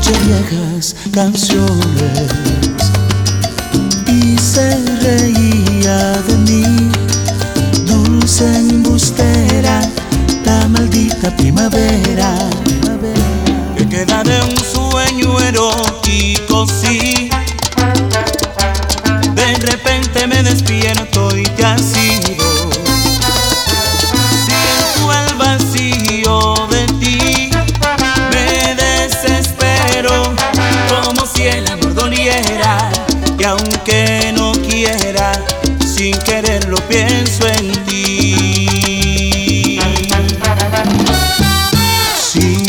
viejas canciones y se reía de mí, dulce embustera, la maldita primavera. Que queda de un sueño erótico, sí. De repente me despierto y te has ido. Siento el vacío de ti, me desespero, como si el amor doliera. Y aunque no quiera, sin quererlo pienso en ti. Sí,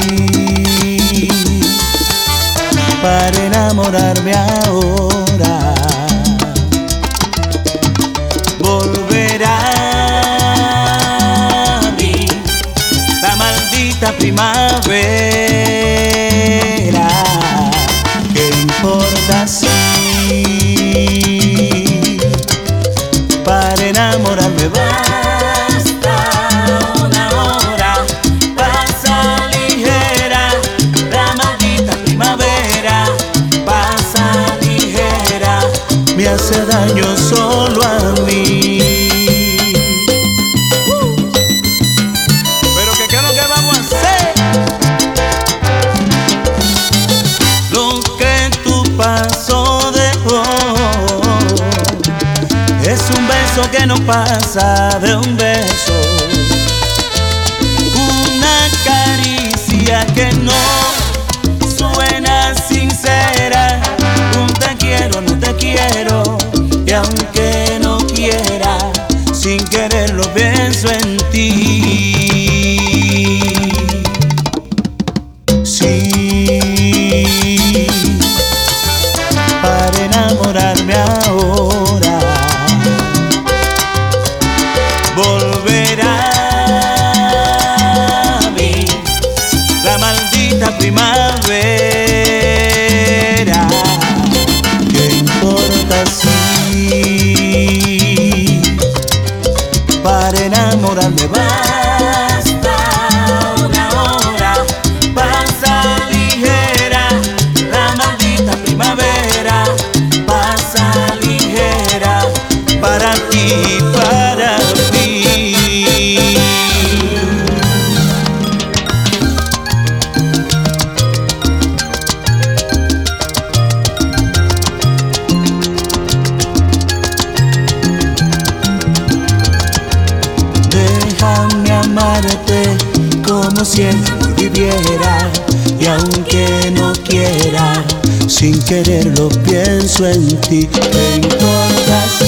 para enamorarme ahora, volverá a mí la maldita primavera. ¿qué importa si para enamorarme Basta una hora, pasa ligera, la maldita primavera, pasa ligera, me hace daño solo a mí? pero ¿qué es lo que vamos a hacer? Lo que tu paso dejó es un beso que no pasa de un beso, una caricia que no suena sincera, un te quiero, no te quiero, y aunque no quiera, sin quererlo pienso en ti. Sí, para enamorarme ahora, Volverá a mí la maldita primavera. ¿qué importa si para enamorarme Basta una hora, pasa ligera, la maldita primavera, pasa ligera, para ti, para mí. Déjame amarte como si el amor viviera, y aunque no quiera, sin quererlo pienso en ti. ¿Qué importa